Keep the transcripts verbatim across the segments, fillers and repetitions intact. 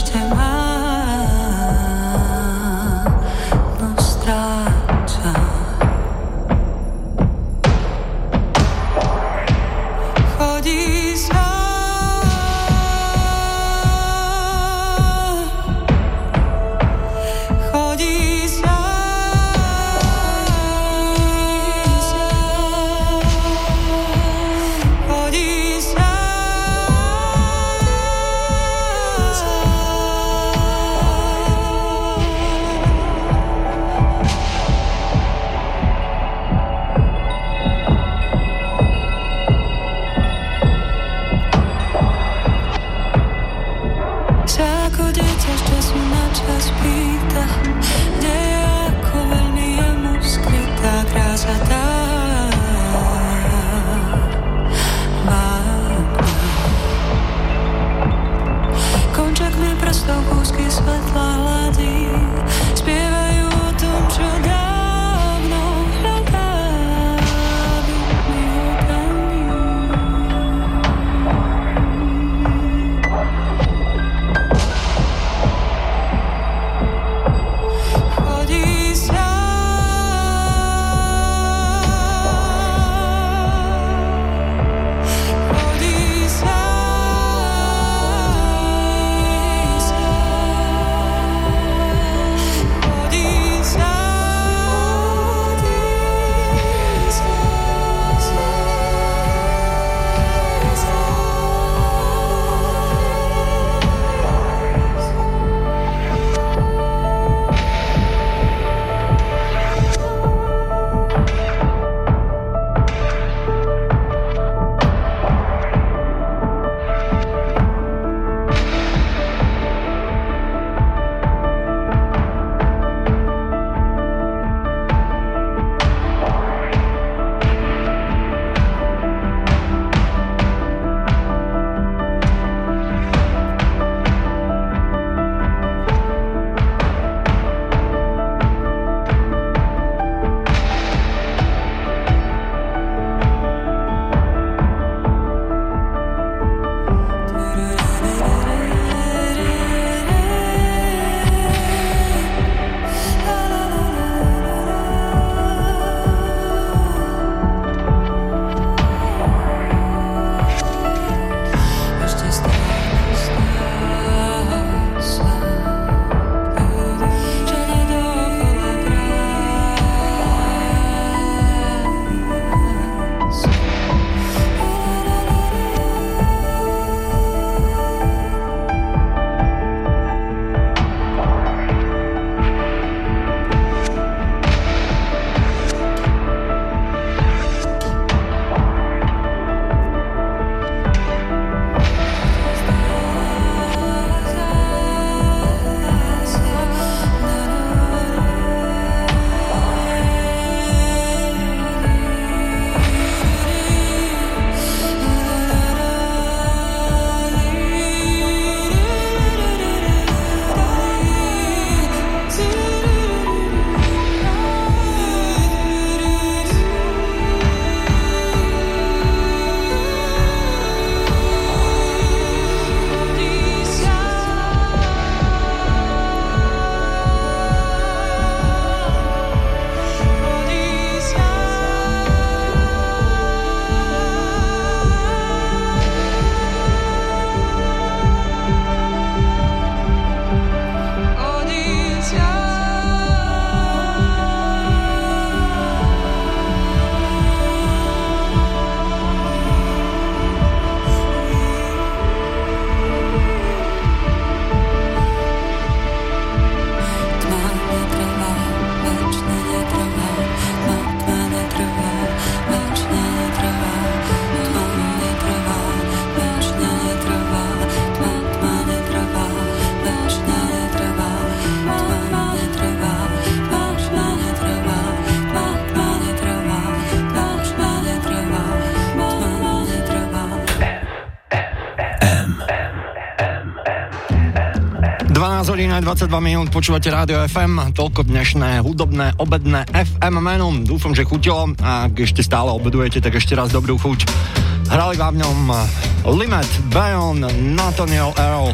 dvanásť hodín a dvadsaťdva minút, počúvate Rádio ef em, toľko dnešné hudobné obedné ef em menu. Dúfam, že chutilo, a ak ešte stále obedujete, tak ešte raz dobrú chuť. Hrali vám v ňom Limit, Bayon, Nathaniel Earl,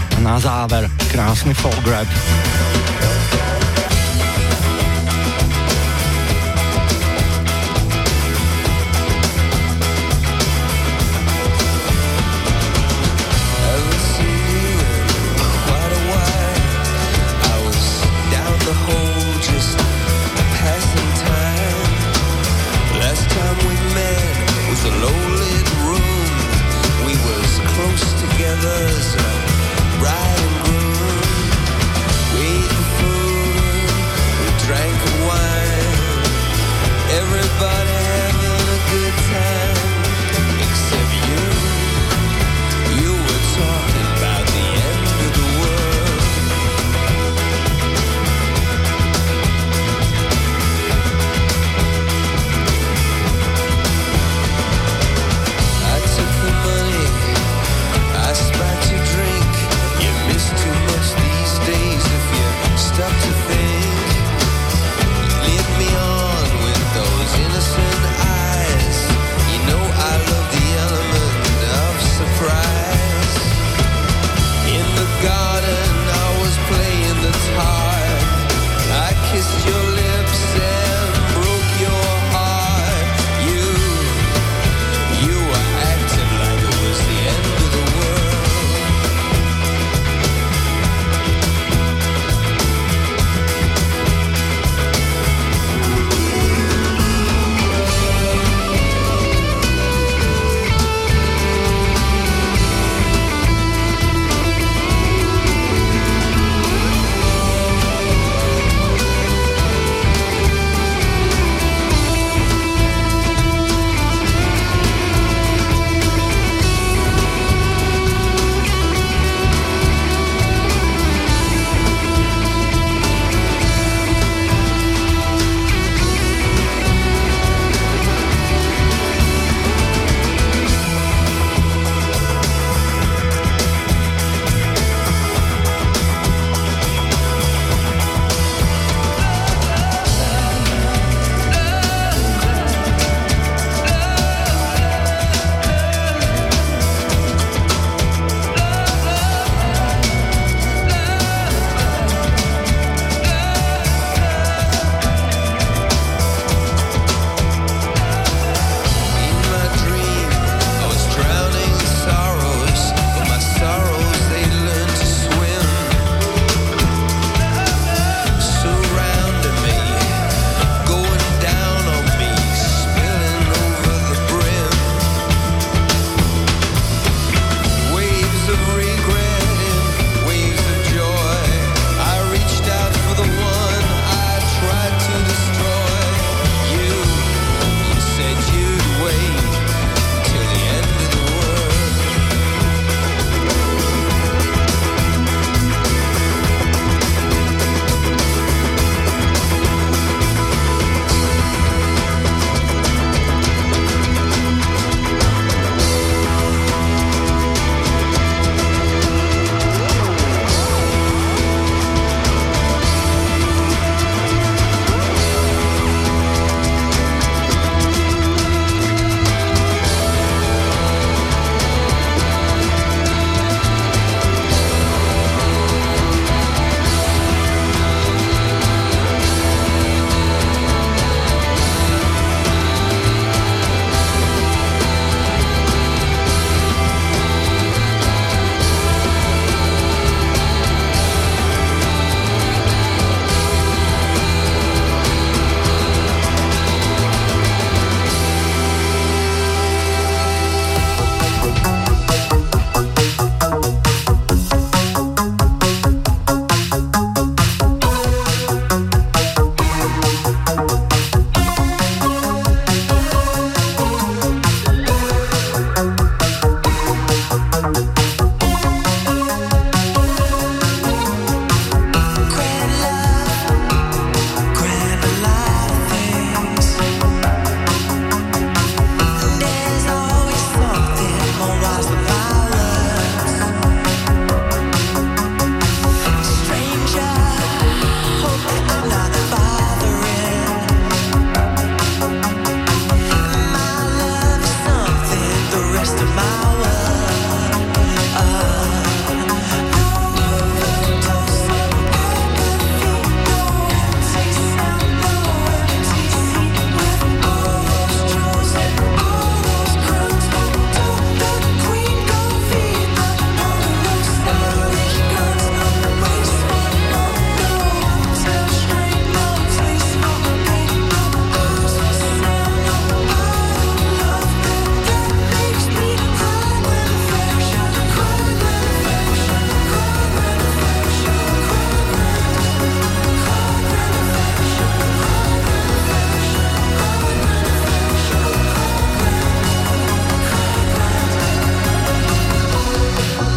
A na záver krásny folk rap. Together as a bride and groom, waiting for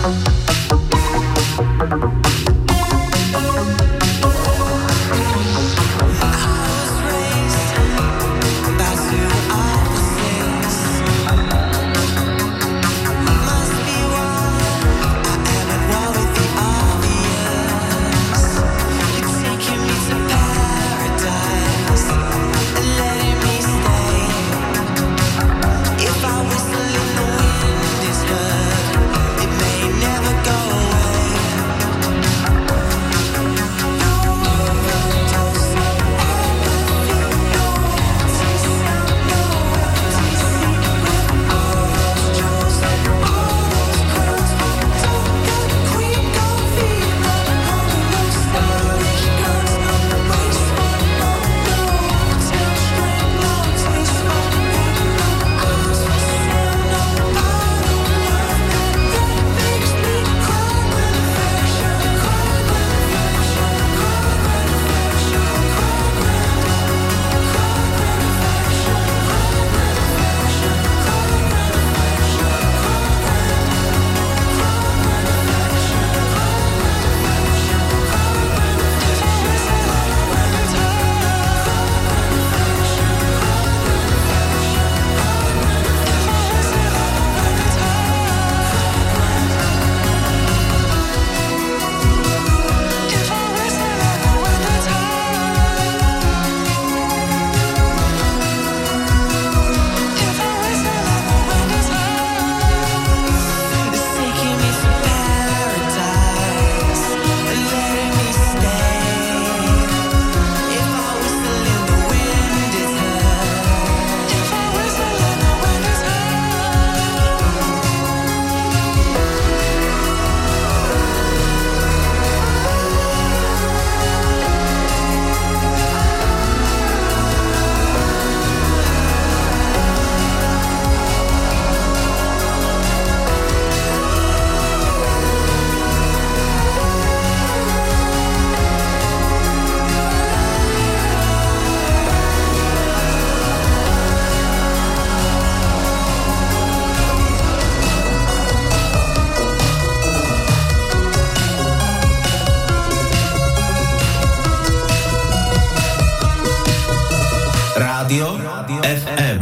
Rádio ef em.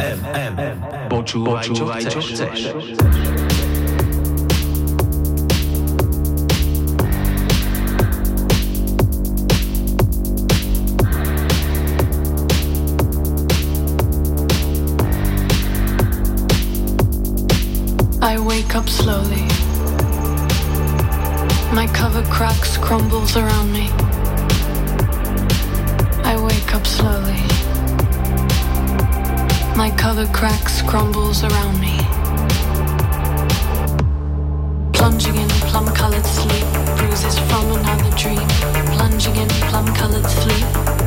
Počúvaj, Počúvaj čo chceš. I wake up slowly. My cover cracks, crumbles around me. I wake up slowly. My cover cracks, crumbles around me. Plunging in plum-colored sleep, bruises from another dream. Plunging in plum-colored sleep.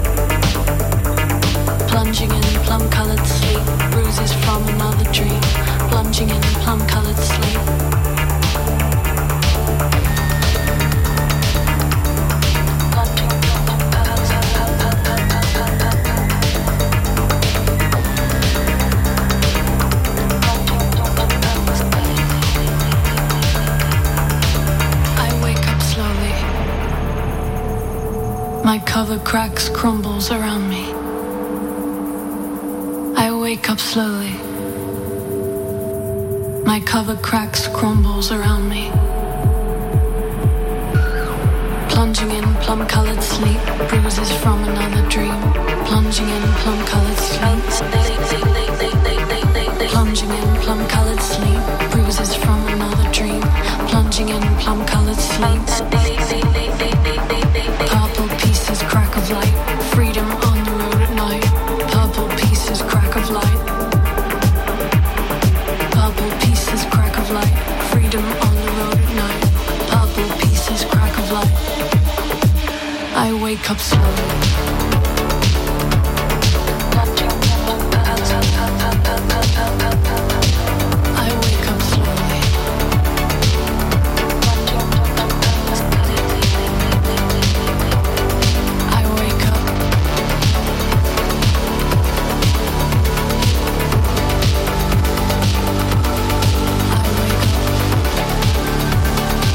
Plunging in plum-colored sleep, bruises from another dream. Plunging in plum-colored sleep. My cover cracks, crumbles around me. I wake up slowly. My cover cracks, crumbles around me. Plunging in plum-colored sleep, bruises from another dream. Plunging in plum-colored sleep. Plunging in plum-colored sleep, bruises from another dream. Plunging in plum-colored sleep. Purple pieces, crack of light. Freedom on the road at night. Purple pieces, crack of light. Purple pieces, crack of light. Freedom on the road at night. Purple pieces, crack of light. I wake up slowly. I wake up slowly. I wake up. I wake up.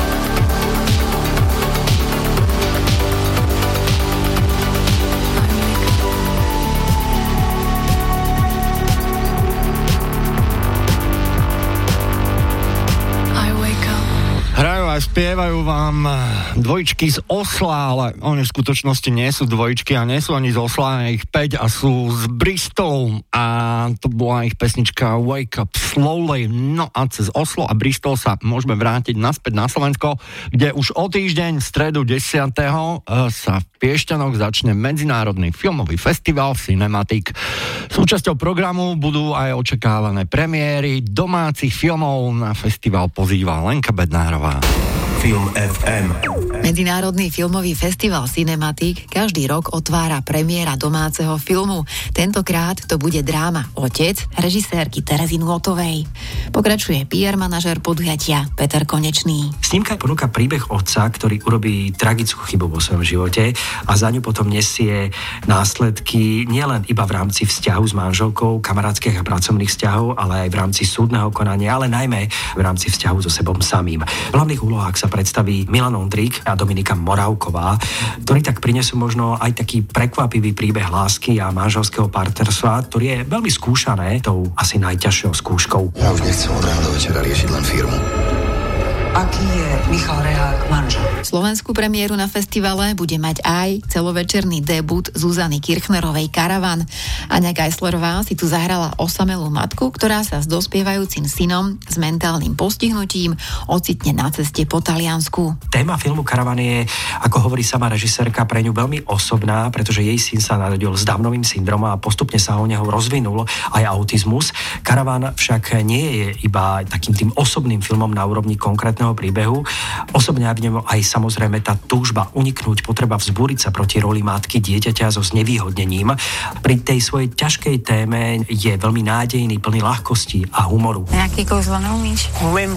spievajú vám dvojčky z Osla, ale oni v skutočnosti nie sú dvojčky a nie sú ani z Osla, ich päť a sú z Bristolu a to bola ich pesnička Wake Up Slowly. No a cez Oslo a Bristol sa môžeme vrátiť naspäť na Slovensko, kde už o týždeň v stredu desiateho sa v Piešťanoch začne Medzinárodný filmový festival Cinematic. Súčasťou programu budú aj očakávané premiéry domácich filmov. Na festival pozýva Lenka Bednárová. Film ef em. Medzinárodný filmový festival Cinematic každý rok otvára premiéra domáceho filmu. Tentokrát to bude dráma Otec režisérky Terezy Nôtovej. Pokračuje pé er manažér podujatia Peter Konečný. Snímka ponúka príbeh otca, ktorý urobí tragickú chybu vo svojom živote a za ňu potom nesie následky nielen iba v rámci vzťahu s manželkou, kamarátskych a pracovných vzťahov, ale aj v rámci súdneho konania, ale najmä v rámci vzťahu so sebou samým. V hlavných úlohách sa predstaví Milan Ondrík a Dominika Moravková, ktorí tak prinesú možno aj taký prekvapivý príbeh lásky a manželského partnerstva, ktorý je veľmi skúšané tou asi najťažšou skúškou. Ja už nechcem od rána do večera riešiť len firmu. Aký je Michal Rehák manžel? Slovenskú premiéru na festivale bude mať aj celovečerný debut Zuzany Kirchnerovej Karavan. Aňa Geislerová si tu zahrala osamelú matku, ktorá sa s dospievajúcim synom s mentálnym postihnutím ocitne na ceste po Taliansku. Téma filmu Karavan je, ako hovorí sama režisérka, pre ňu veľmi osobná, pretože jej syn sa narodil s Downovým syndromom a postupne sa u neho rozvinul aj autizmus. Karavan však nie je iba takým tým osobným filmom na úrovni konkrétneho príbehu. Osobne ja v ňom aj samozrejme tá túžba uniknúť, potreba vzbúriť sa proti roli matky dieťaťa so znevýhodnením. Pri tej svojej ťažkej téme je veľmi nádejný, plný ľahkosti a humoru. Nejaký kouzlo neumíš? Umím.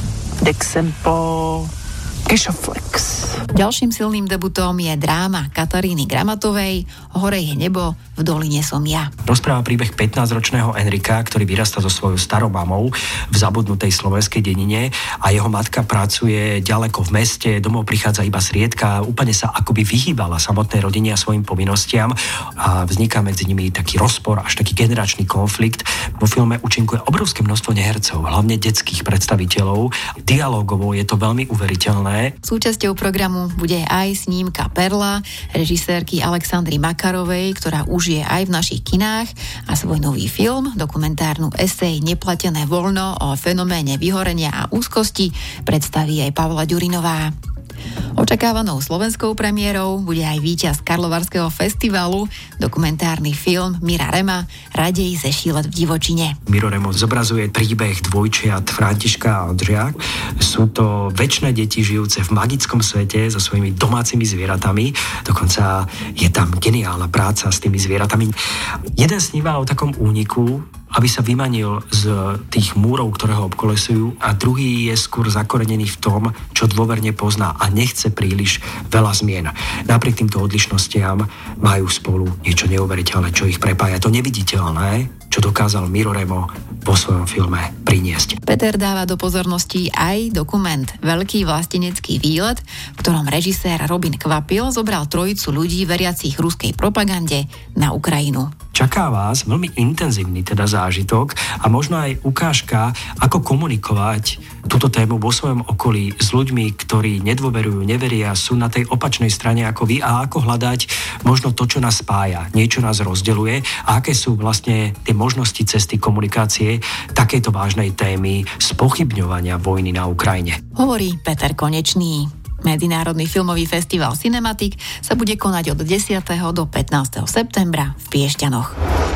Dexempo... Kešoflex. Ďalším silným debutom je dráma Kataríny Gramatovej Hore je nebo, v doline som ja. Rozpráva príbeh pätnásťročného Enrika, ktorý vyrastá so svojou starou mamou v zabudnutej slovenskej dedine a jeho matka pracuje ďaleko v meste, domov prichádza iba zriedka, úplne sa akoby vyhýbala samotnej rodine a svojim povinnostiam a vzniká medzi nimi taký rozpor, až taký generačný konflikt. Vo filme účinkuje obrovské množstvo nehercov, hlavne detských predstaviteľov. Dialógovo je to veľmi uveriteľné. Súčasťou programu bude aj snímka Perla režisérky Alexandry Makarovej, ktorá už je aj v našich kinách, a svoj nový film, dokumentárnu esej Neplatené voľno o fenoméne vyhorenia a úzkosti, predstaví aj Pavla Ďurinová. Očakávanou slovenskou premiérou bude aj víťaz Karlovarského festivalu, dokumentárny film Mira Rema Radej ze šílet v divočine. Miro Remo zobrazuje príbeh dvojčiat Františka a Ondřeja. Sú to večné deti žijúce v magickom svete so svojimi domácimi zvieratami. Dokonca je tam geniálna práca s tými zvieratami. Jeden sníva o takom úniku, aby sa vymanil z tých múrov, ktoré ho obkolesujú, a druhý je skôr zakorenený v tom, čo dôverne pozná a nechce príliš veľa zmien. Napriek týmto odlišnostiam majú spolu niečo neuveriteľné, čo ich prepája. To neviditeľné, čo dokázal Miro Remo vo svojom filme priniesť. Peter dáva do pozornosti aj dokument Veľký vlastenecký výlet, v ktorom režisér Robin Kvapil zobral trojicu ľudí veriacich ruskej propagande na Ukrajinu. Čaká vás veľmi intenzívny teda zážitok a možno aj ukážka, ako komunikovať túto tému vo svojom okolí s ľuďmi, ktorí nedôverujú, neveria, sú na tej opačnej strane ako vy, a ako hľadať možno to, čo nás spája, niečo nás rozdeľuje a aké sú vlastne tie možnosti cesty komunikácie takéto vážnej témy spochybňovania vojny na Ukrajine. Hovorí Peter Konečný. Medzinárodný filmový festival Cinematic sa bude konať od desiateho do pätnásteho septembra v Piešťanoch.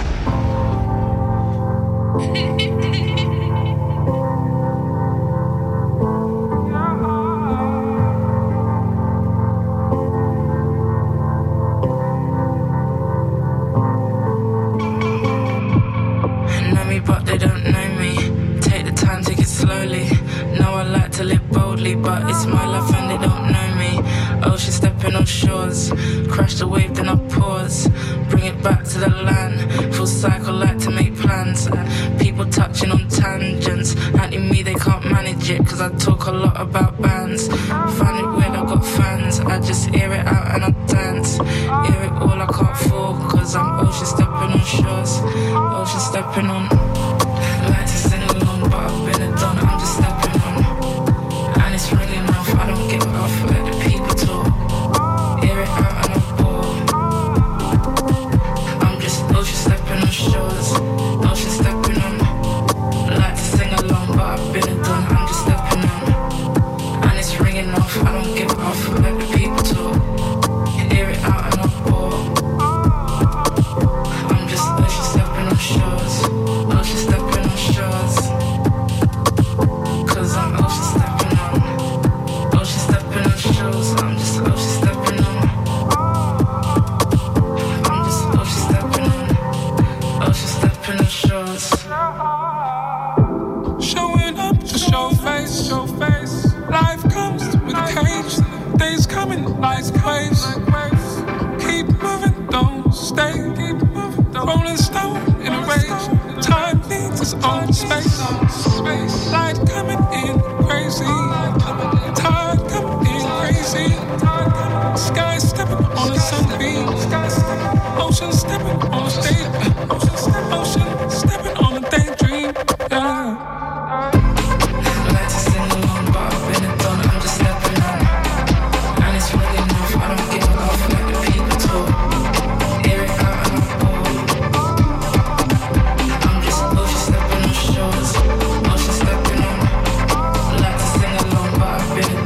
But it's my life and they don't know me. Ocean stepping on shores, crash the wave then I pause, bring it back to the land, full cycle like to make plans. People touching on tangents, hunting me they can't manage it, cause I talk a lot about bands. Find it weird I got fans, I just air it out and I dance. Hear it all I can't fall, cause I'm ocean stepping on shores, ocean stepping on. Like to sing along but I've been a don, I'm just stepping on. And it's really enough, I don't give it off, let the people talk. Hear it out and I'm bored. I'm just ocean stepping on shores, ocean stepping on shores. Cause I'm ocean stepping on, ocean stepping on shores. I'm just ocean stepping on. I'm just ocean stepping on, ocean stepping on shores. Showing up to show face, show face. Life comes with a cage. Days coming like waves. Keep moving, don't stay. Keep moving, don't. Rolling stone in a rage. Time needs its own space. Light coming in crazy. Tide coming in crazy. Sky stepping on a sunbeam. Ocean stepping on a stage. Ocean stepping on a daydream. Yeah. Been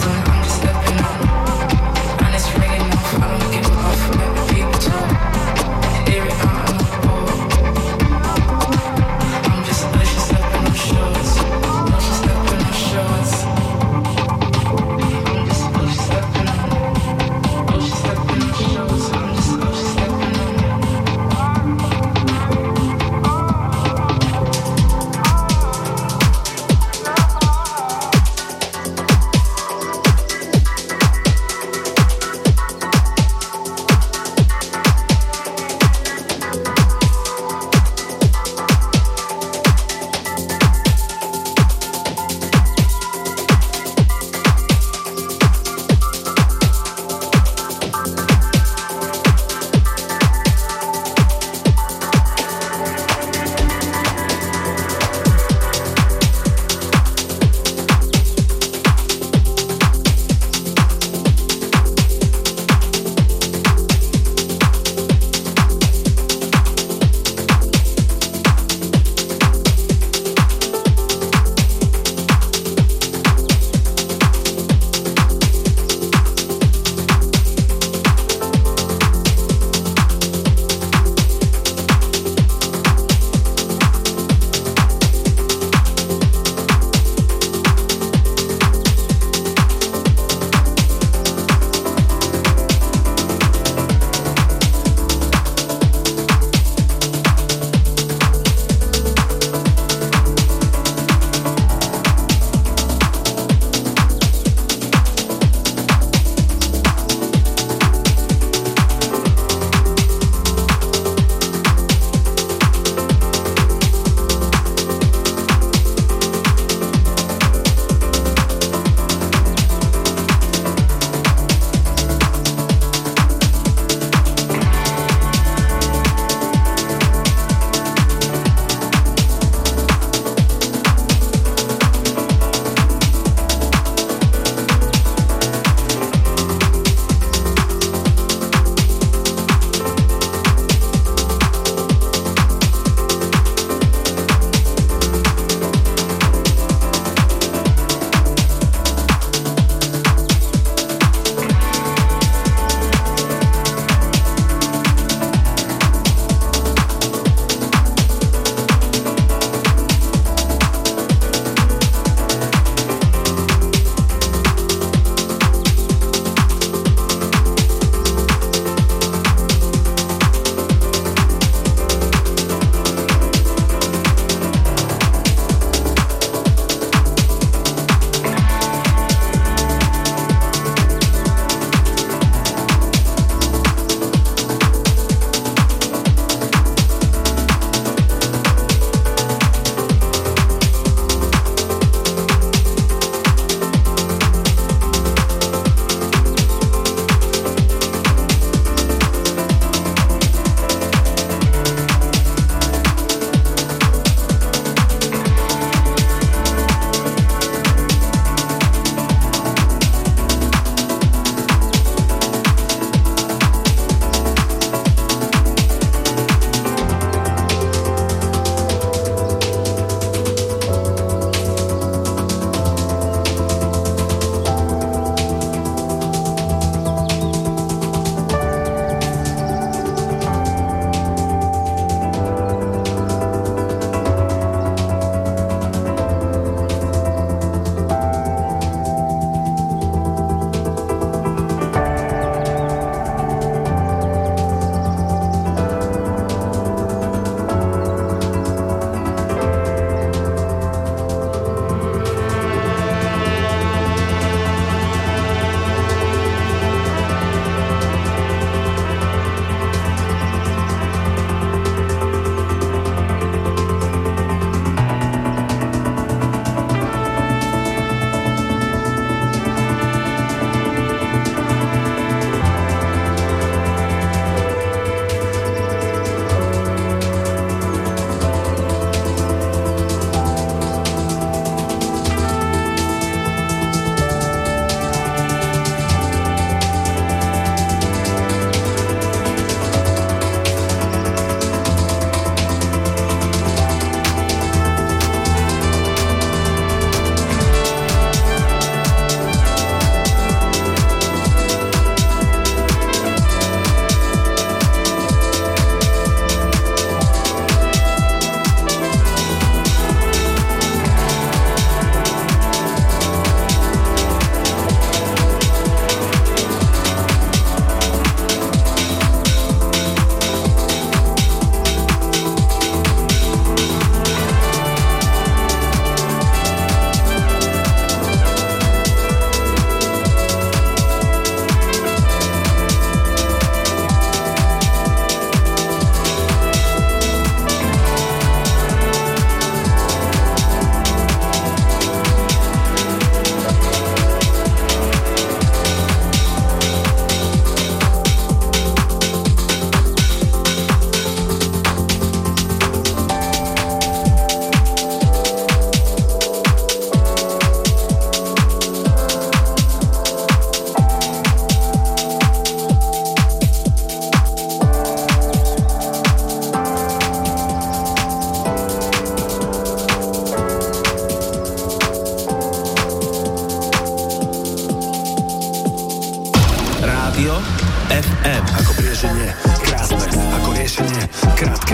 Rádio ef em. Ako riešenie krásne, ako riešenie krátke.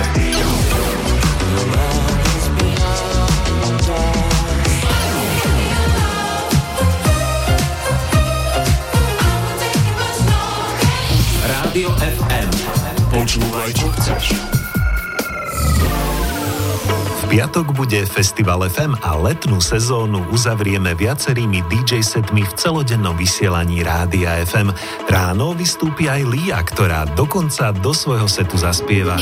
Rádio ef em. Počúvaj, čo chceš. V piatok bude Festival ef em a letnú sezónu uzavrieme viacerými dý džej setmi v celodennom vysielaní Rádia ef em. Ráno vystúpi aj Lia, ktorá dokonca do svojho setu zaspieva.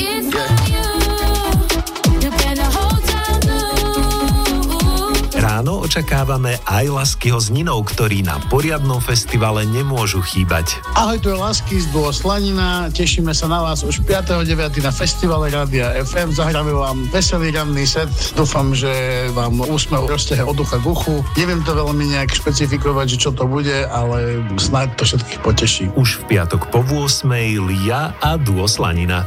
Ráno očakávame aj Laskyho s Ninou, ktorí na poriadnom festivale nemôžu chýbať. Ahoj, tu je Lasky z Duo Slanina. Tešíme sa na vás už piateho deviateho na festivale Rádia ef em. Zahráme vám veselý ranný set. Dúfam, že vám úsmev roztehe od ucha k uchu. Neviem to veľmi nejak špecifikovať, že čo to bude, ale snáď to všetkých poteší. Už v piatok po ôsmej Lia a Duo Slanina.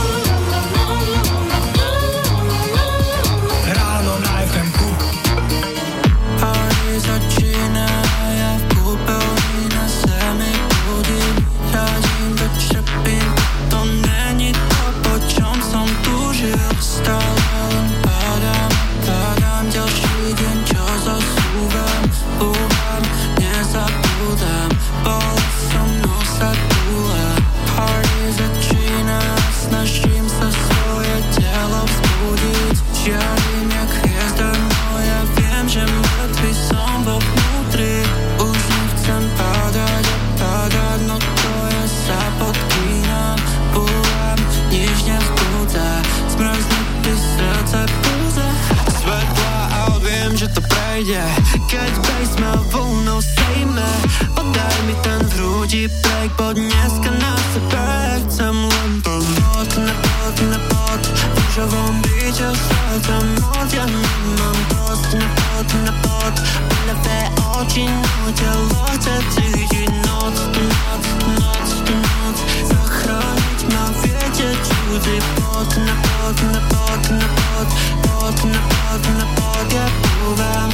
Keď bass ma voľnou sejme, podaj mi ten vrúdi break, bo dneska na sebe chcem len ten pot, na pot, na pot. V rúžovom byťa sa tam moc, ja nemám dosť. Na pot, na pot, ľavé oči, no telo chce cítiť noc, noc, noc, noc. Zachrániť ma viete čudý pot, na pot, na pot, na pot, pot, na pot, na pot, ja púvam.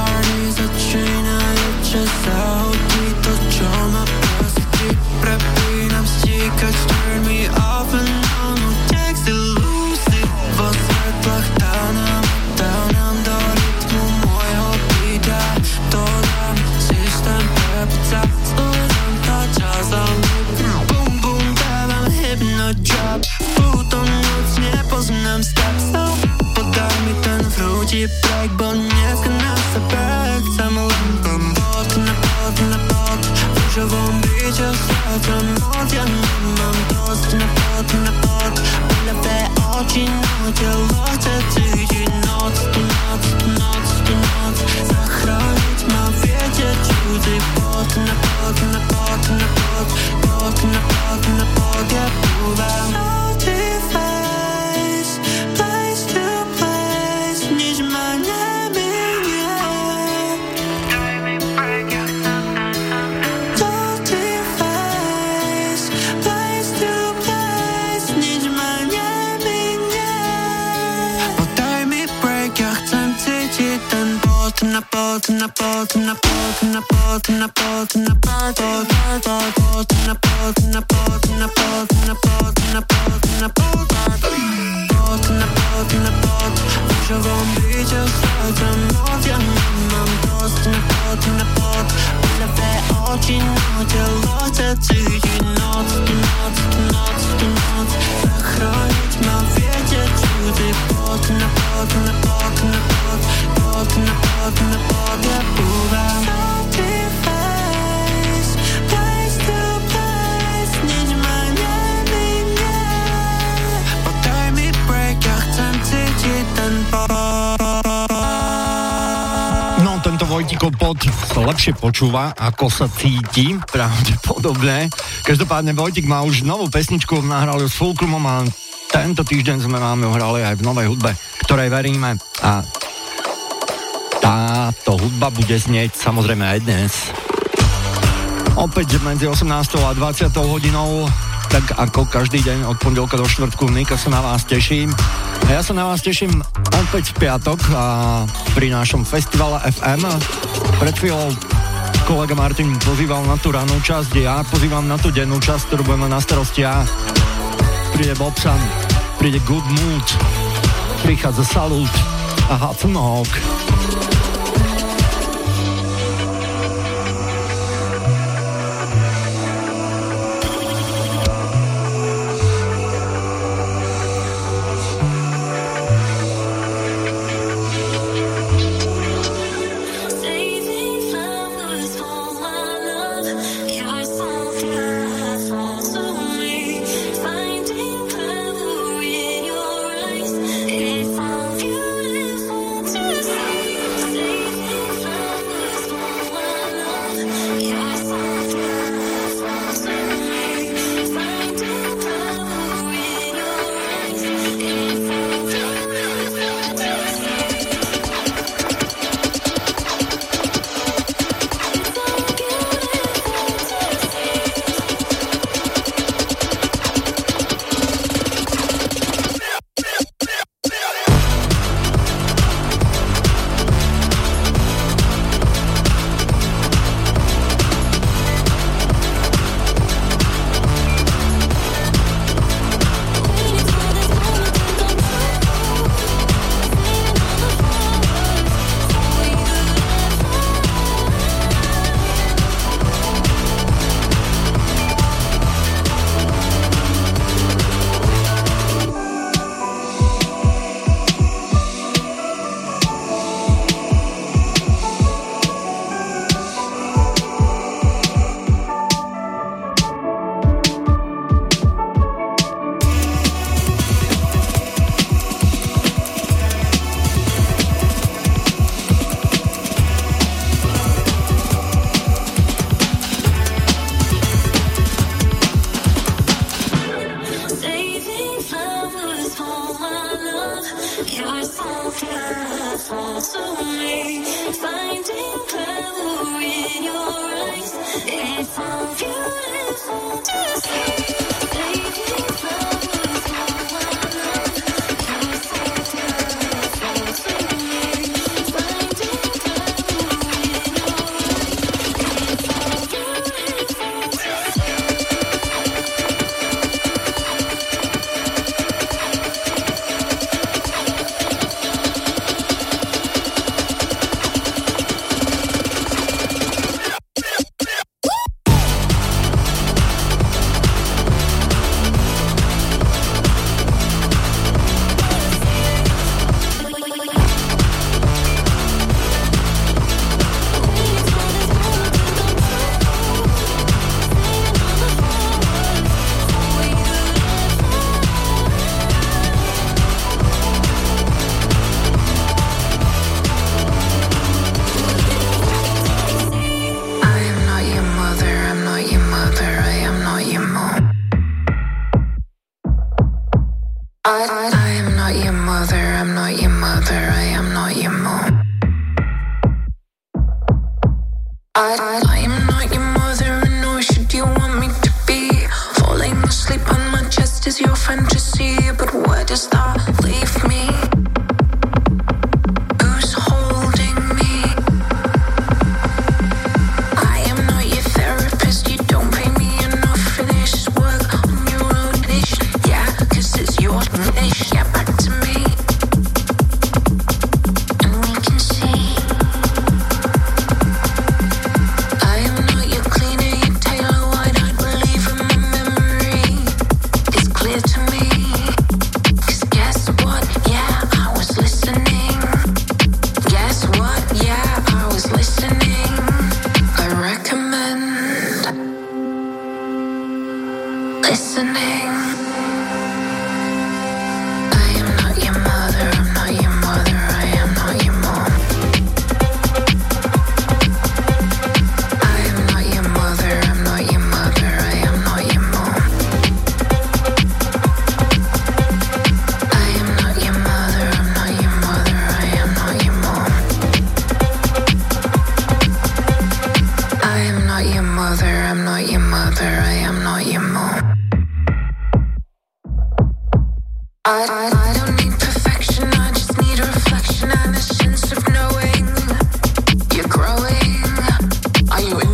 Začínajú čas zahodí to, čo ma prostí. Prepínam stíkať, turn me off and on. Text illuzy vo svetlách tánam, tánam do rytmu môjho beata. Dodám systém prepca, sledám to čas a loop. Bum bum, dávam hypnodrop. Túto noc nepoznám stav, so podaj mi ten vrúdi break, bo dneska na sebe chcem len ten pot, na pot, na pot. V rúžovom byťa sa tam moc, ja nemám dosť. Na pot, na pot, ľavé oči, no telo chce cítiť noc, tu noc, tu noc, tu noc. Zachrániť ma viete čudý pot, na pot, na pot, na pot, pot, na pot, na pot, ja púvam. Na pot, na pot, na pot, na pot, na pot, na pot, pot, pot, na pot, na pot, na pot, na pot, na pot, na pot, pot, na pot, na pot. V rúžovom byťa sa tam moc, ja nemám dosť. Na pot, na pot, ľavé oči, no telo chce cítiť noc, tu noc, tu noc, tu noc. Zachrániť ma viete čudý pot, na pot, na pot, na pot, pot, na pot, na pot, ja púvam. Salty face, place to place, nič ma neminie. Podaj mi break, ja chcem cítiť ten pot. No, tento Vojtikov pot sa lepšie počúva, ako sa cíti, pravdepodobne. Každopádne Vojtik má už novú pesničku, nahrali s Fulcrumom a tento týždeň sme máme hrali aj v novej hudbe, ktorej veríme. A táto hudba bude znieť samozrejme aj dnes. Opäť medzi osemnástou a dvadsiatou hodinou, tak ako každý deň od pondelka do štvrtku, Nika sa na vás teším. A ja sa na vás teším opäť v piatok a pri našom festivale ef em. Pred chvíľou kolega Martin pozýval na tú ranú časť, ja pozývam na tú dennú časť, ktorú budem mať na starosti ja. Príde Bobsan, príde Good Mood, prichádza Salute a Hudson Hawk. Are you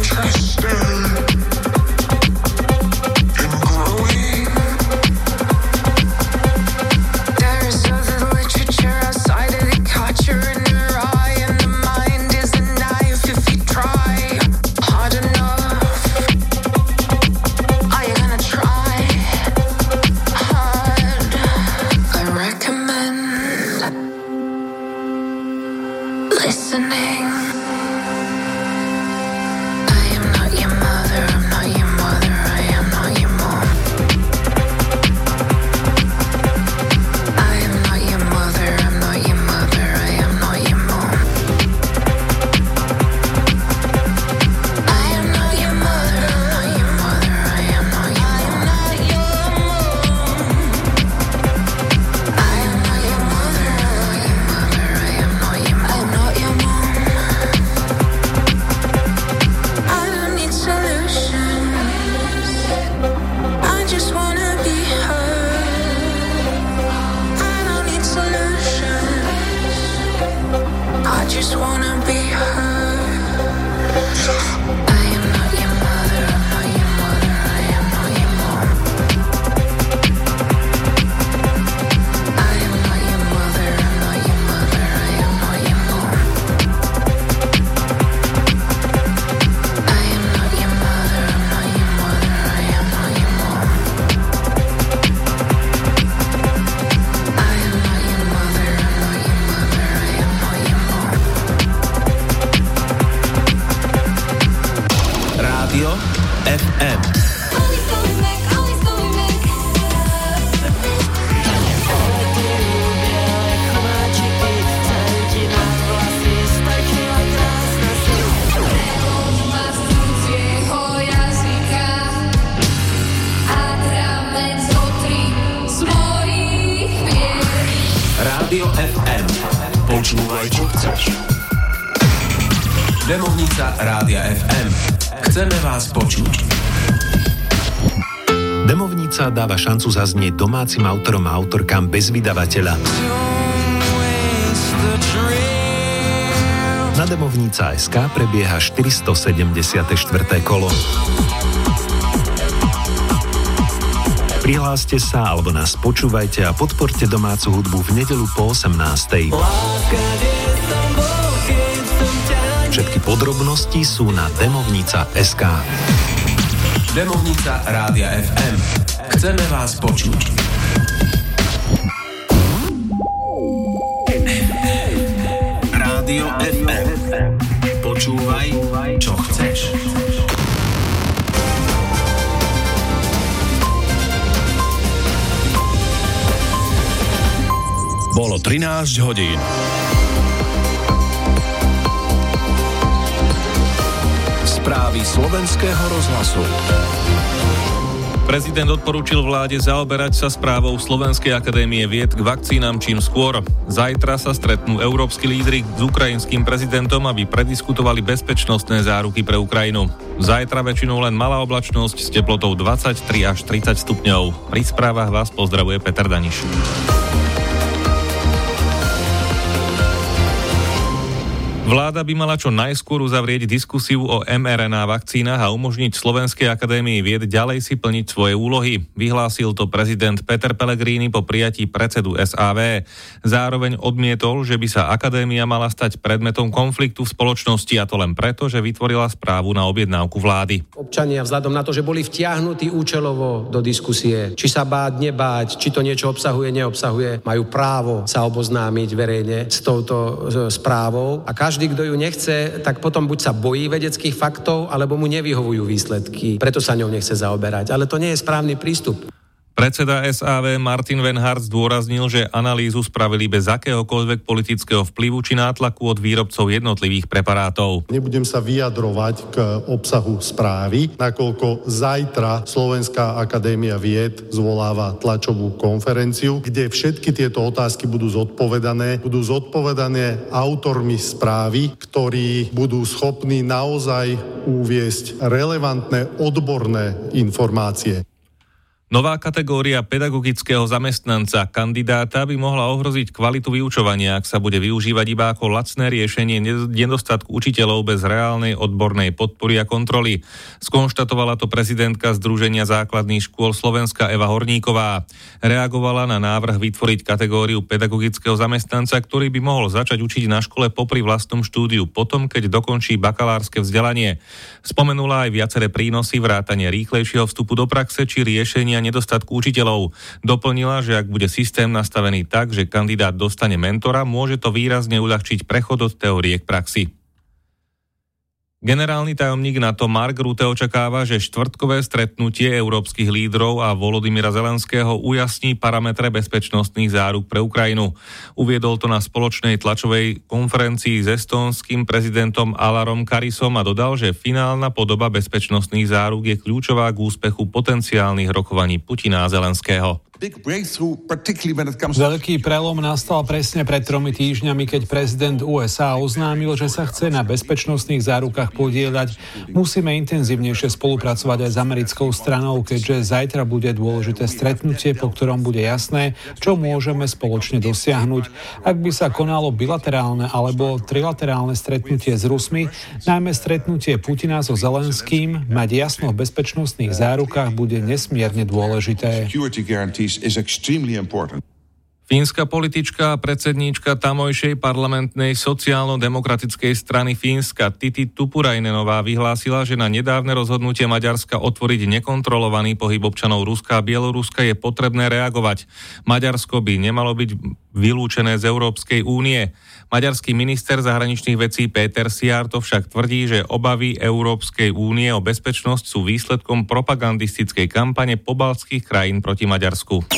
ef em. Rádio ef em. Počúvaj, čo chceš. Demovnica Rádia ef em. Chceme vás počuť. Demovnica dáva šancu zaznieť domácim autorom a autorkám bez vydavateľa. Na Demovnica bodka es ká prebieha štyristosedemdesiate štvrté kolo. Prihláste sa alebo nás počúvajte a podporte domácu hudbu v nedeľu po osemnástej. Všetky podrobnosti sú na demovnica bodka es ká. Demovnica Rádia ef em. Chceme vás počuť. Rádio ef em. Počúvaj, čo chceš. Bolo trinásť hodín. Správy slovenského rozhlasu. Prezident odporúčil vláde zaoberať sa správou Slovenskej akadémie vied k vakcínam čím skôr. Zajtra sa stretnú európski lídri s ukrajinským prezidentom, aby prediskutovali bezpečnostné záruky pre Ukrajinu. Zajtra väčšinou len malá oblačnosť s teplotou dvadsaťtri až tridsať stupňov. Pri správach vás pozdravuje Peter Daniš. Vláda by mala čo najskôr uzavrieť diskusiu o em er en á vakcínach a umožniť Slovenskej akadémii vied ďalej si plniť svoje úlohy. Vyhlásil to prezident Peter Pellegrini po prijatí predsedu es á vé. Zároveň odmietol, že by sa akadémia mala stať predmetom konfliktu v spoločnosti, a to len preto, že vytvorila správu na objednávku vlády. Občania vzhľadom na to, že boli vtiahnutí účelovo do diskusie, či sa báť, nebáť, či to niečo obsahuje, neobsahuje, majú právo sa oboznámiť verejne s touto správou a každý Každý, kto ju nechce, tak potom buď sa bojí vedeckých faktov, alebo mu nevyhovujú výsledky. Preto sa ňou nechce zaoberať. Ale to nie je správny prístup. Predseda es á vé Martin Wenhardt zdôraznil, že analýzu spravili bez akéhokoľvek politického vplyvu či nátlaku od výrobcov jednotlivých preparátov. Nebudem sa vyjadrovať k obsahu správy, nakoľko zajtra Slovenská akadémia vied zvoláva tlačovú konferenciu, kde všetky tieto otázky budú zodpovedané. Budú zodpovedané autormi správy, ktorí budú schopní naozaj uviesť relevantné odborné informácie. Nová kategória pedagogického zamestnanca kandidáta by mohla ohroziť kvalitu vyučovania, ak sa bude využívať iba ako lacné riešenie nedostatku učiteľov bez reálnej odbornej podpory a kontroly. Skonštatovala to prezidentka Združenia základných škôl Slovenska Eva Horníková. Reagovala na návrh vytvoriť kategóriu pedagogického zamestnanca, ktorý by mohol začať učiť na škole popri vlastnom štúdiu potom, keď dokončí bakalárske vzdelanie. Spomenula aj viaceré prínosy, vrátane rýchlejšieho vstupu do praxe či riešenia nedostatku učiteľov. Doplnila, že ak bude systém nastavený tak, že kandidát dostane mentora, môže to výrazne uľahčiť prechod od teórie k praxi. Generálny tajomník NATO Mark Rutte očakáva, že štvrtkové stretnutie európskych lídrov a Volodymyra Zelenského ujasní parametre bezpečnostných záruk pre Ukrajinu. Uviedol to na spoločnej tlačovej konferencii s estónskym prezidentom Alarom Karisom a dodal, že finálna podoba bezpečnostných záruk je kľúčová k úspechu potenciálnych rokovaní Putina a Zelenského. Veľký prelom nastal presne pred tromi týždňami, keď prezident ú es á oznámil, že sa chce na bezpečnostných zárukách podieľať. Musíme intenzívnejšie spolupracovať aj s americkou stranou, keďže zajtra bude dôležité stretnutie, po ktorom bude jasné, čo môžeme spoločne dosiahnuť. Ak by sa konalo bilaterálne alebo trilaterálne stretnutie s Rusmi, najmä stretnutie Putina so Zelenským, mať jasno v bezpečnostných zárukách bude nesmierne dôležité. Is extremely important. Fínska politička a predsedníčka tamojšej parlamentnej sociálno-demokratickej strany Fínska Tytti Tuppurainenová vyhlásila, že na nedávne rozhodnutie Maďarska otvoriť nekontrolovaný pohyb občanov Ruska a Bieloruska je potrebné reagovať. Maďarsko by nemalo byť vylúčené z Európskej únie. Maďarský minister zahraničných vecí Péter Szijjártó však tvrdí, že obavy Európskej únie o bezpečnosť sú výsledkom propagandistickej kampane pobaltských krajín proti Maďarsku.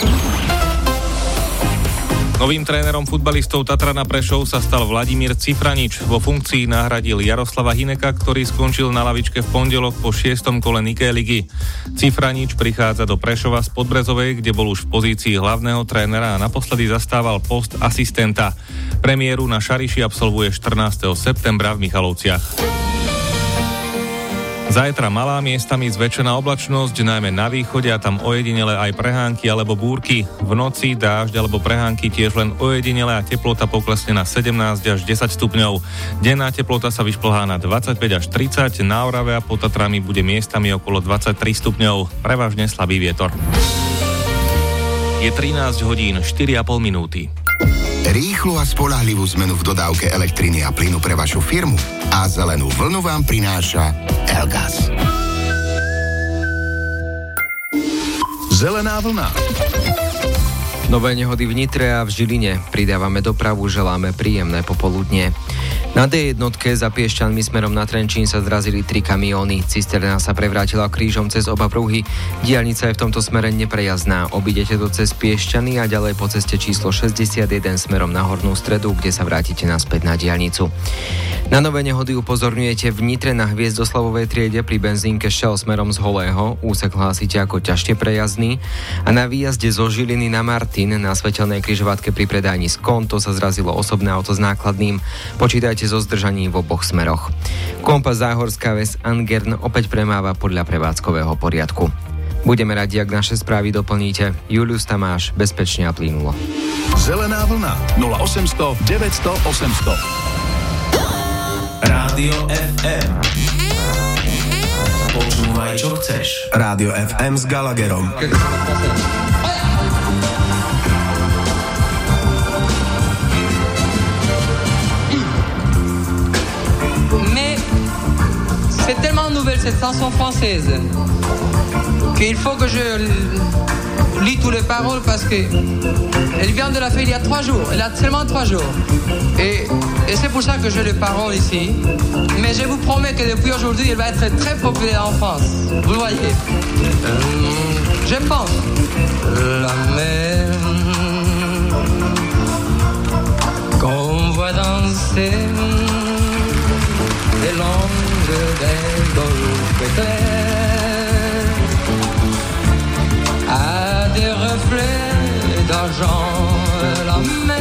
Novým trénerom futbalistov Tatrana Prešov sa stal Vladimír Cifranič. Vo funkcii nahradil Jaroslava Hineka, ktorý skončil na lavičke v pondelok po šiestom kole Niké ligy. Cifranič prichádza do Prešova z Podbrezovej, kde bol už v pozícii hlavného trénera a naposledy zastával post asistenta. Premiéru na Šariši absolvuje štrnásteho septembra v Michalovciach. Zajtra malá, miestami zväčšená oblačnosť, najmä na východe a tam ojedinele aj prehánky alebo búrky. V noci dážď alebo prehánky tiež len ojedinele a teplota poklesne na sedemnásť až desať stupňov. Denná teplota sa vyšplhá na dvadsaťpäť až tridsať, na Orave a pod Tatrami bude miestami okolo dvadsaťtri stupňov. Prevažne slabý vietor. Je trinásť hodín štyri a pol minúty. Rýchlu a spoľahlivú zmenu v dodávke elektriny a plynu pre vašu firmu a zelenú vlnu vám prináša Elgas. Zelená vlna. Nové nehody v Nitre a v Žiline. Pridávame dopravu, želáme príjemné popoludnie. Na dé jednotke za Piešťanmi smerom na Trenčín sa zrazili tri kamióny. Cisterna sa prevrátila krížom cez oba pruhy. Diaľnica je v tomto smere neprejazdná. Obídete to cez Piešťany a ďalej po ceste číslo šesťdesiatjeden smerom na Hornú Stredu, kde sa vrátite naspäť na diaľnicu. Na nové nehody upozorňujete v Nitre na Hviezdoslavovej triede pri benzínke Shell smerom z Holého. Úsek hlásite ako ťažšie prejazdný. A na výjazde zo Žiliny na Martin na svetelnej križovatke pri predajni Skonto sa zrazilo osobné auto s nákladným. Počítajte so zdržaním v oboch smeroch. Kompas Záhorská Ves Angern opäť premáva podľa prevádzkového poriadku. Budeme radi, ak naše správy doplníte. Julius Tamáš, bezpečne a plynulo. Zelená vlna nula osemsto deväťsto osemsto. Rádio ef em. Počúvaj, čo chceš. Rádio ef em s Gallagherom. C'est tellement nouvelle cette chanson française qu'il faut que je lis toutes les paroles parce que elle vient de la faire il y a trois jours. Elle a seulement trois jours. Et, et c'est pour ça que j'ai les paroles ici. Mais je vous promets que depuis aujourd'hui, elle va être très populaire en France. Vous le voyez. Euh, je pense. La mer qu'on voit danser des longues des golfes clairs à des reflets d'argent la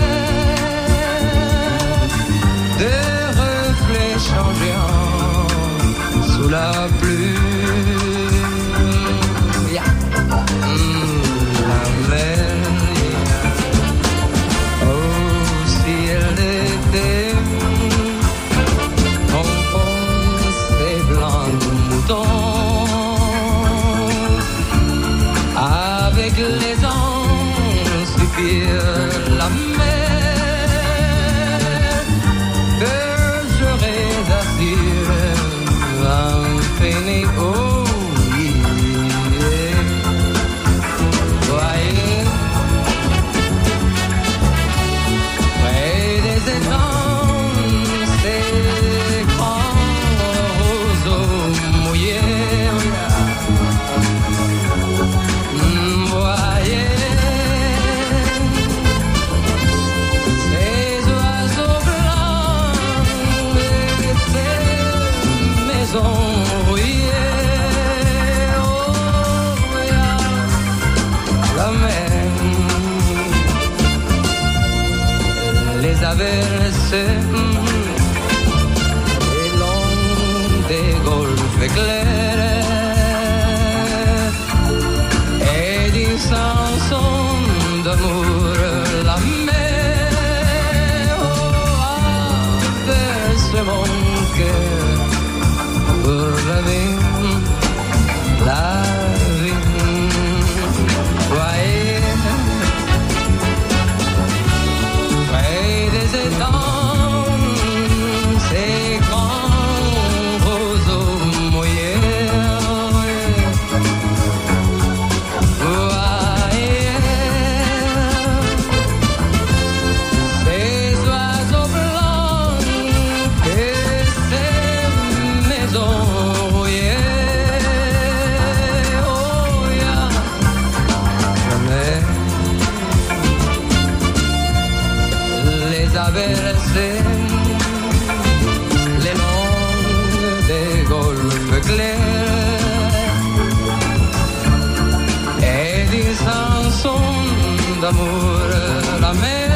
mer, des reflets changeants sous la pluie. Yeah. Mm, la mer, yeah. Oh, si elle était avec les anges suffire la mer que je réassure infini. Oh yeah. Voyez près des étangs ces grands roseaux mouillés. Les averses et longs des golfes clairs et d'une chanson d'amour la mer oh, averse mon cœur pour la vie, la vie. Voyez d'amour, la mer,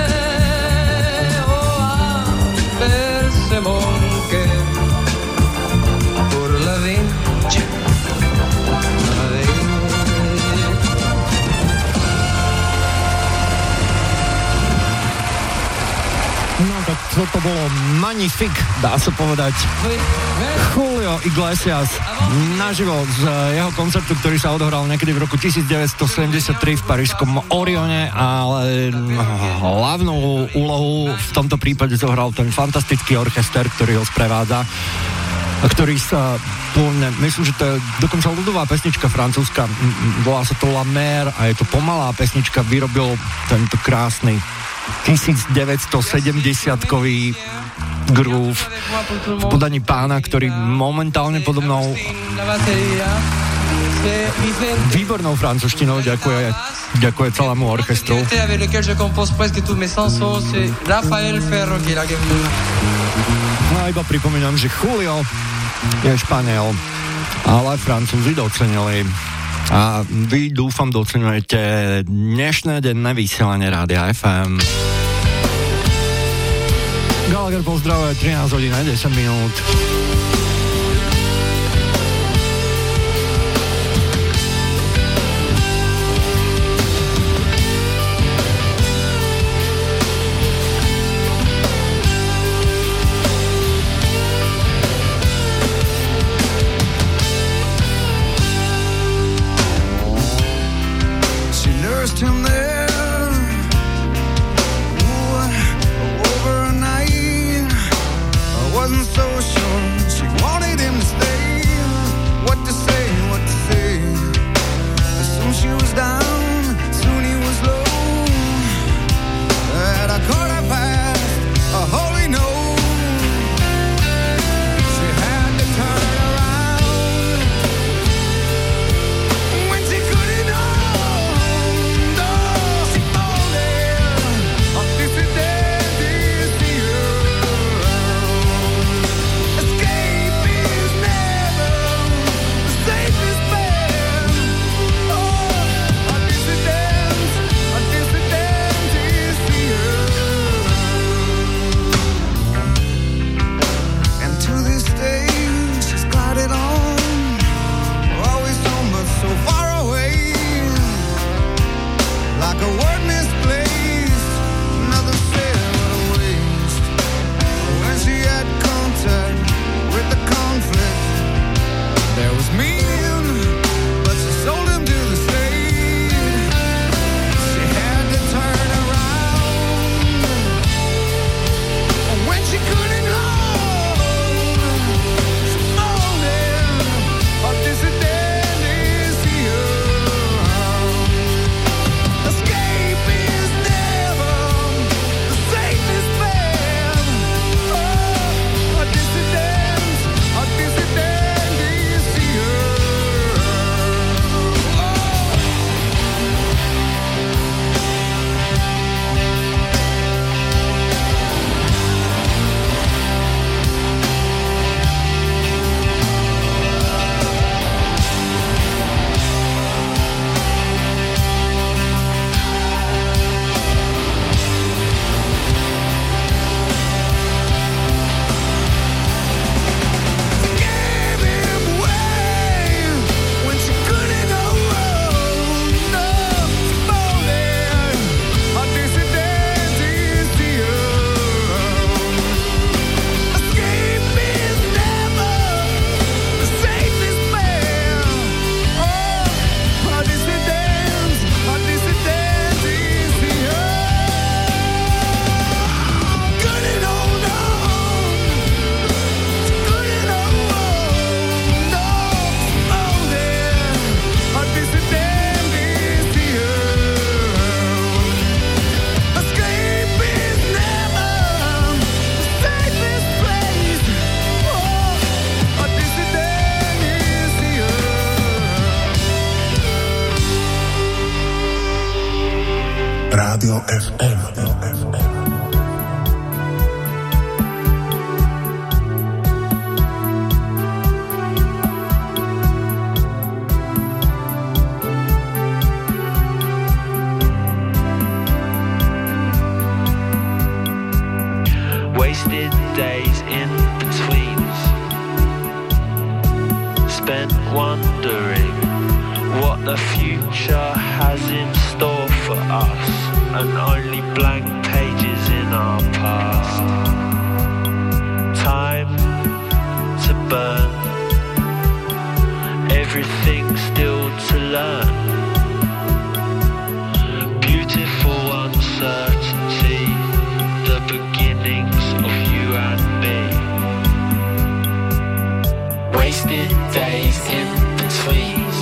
oh, a percé mon cœur pour la vie. No tak toto bolo magnifik, dá sa povedať. Julio Iglesias naživo z jeho koncertu, ktorý sa odohral niekedy v roku devätnásťstosedemdesiattri v parížskom Orione, ale hlavnú úlohu v tomto prípade zohral ten fantastický orchester, ktorý ho sprevádza, ktorý sa pôvodne, myslím, že to je dokonca ľudová pesnička francúzska, volá sa to La Mer a je to pomalá pesnička, vyrobil tento krásny devätnásťstosedemdesiatkový groove v podaní pána, ktorý momentálne podobnou výbornou francúzštinou ďakuje, ďakuje celému orchestru. No a iba pripomínam, že Julio je Španiel, ale Francúzi docenili. A vy, dúfam, doceňujete dnešné denné vysielanie Rádia ef em. Gallagher pozdravuje, trinásť hodín a desať minút. Him there, ooh, over a night. I wasn't so sure she wanted him to stay. What to say, what to say. Soon she was down, soon he was low. And I caught her past a holy no. She had to turn around when she couldn't hold. Like a word misplaced, nothing said, what a waste. When she had contact with the conflict, there was meaning, but she sold him to the state. She had to turn around when she couldn't hold. She molded a dissident. Rádio ef em. days in betweens, spent wondering what the future has in store for us, and only blank pages in our past. Time to burn, everything still to learn. Beautiful uncertainty, the beginnings of you and me. Wasted days in betweens,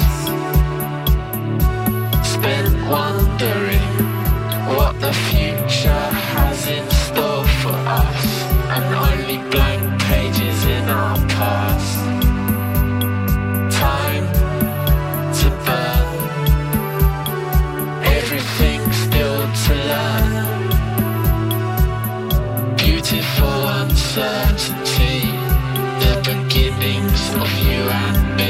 spent wondering what the future has in store for us, and only blank pages in our past. Time to burn, everything still to learn. Beautiful uncertainty, the beginnings of you and me.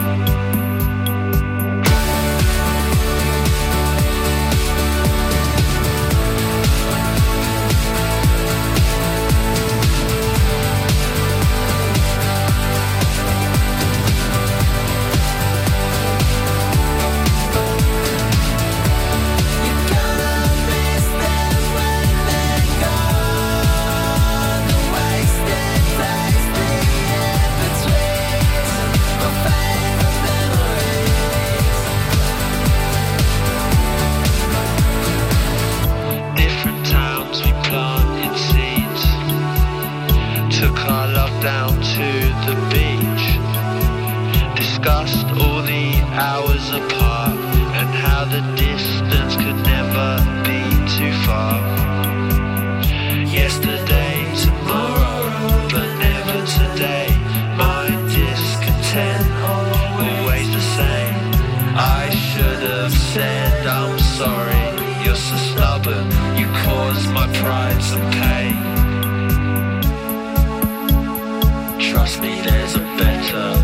Down to the beach, discussed all the hours apart, and how the distance could never be too far. Yesterday, tomorrow, but never today. My discontent, always the same. I should have said I'm sorry. You're so stubborn, you cause my pride some pain. Trust me, there's a better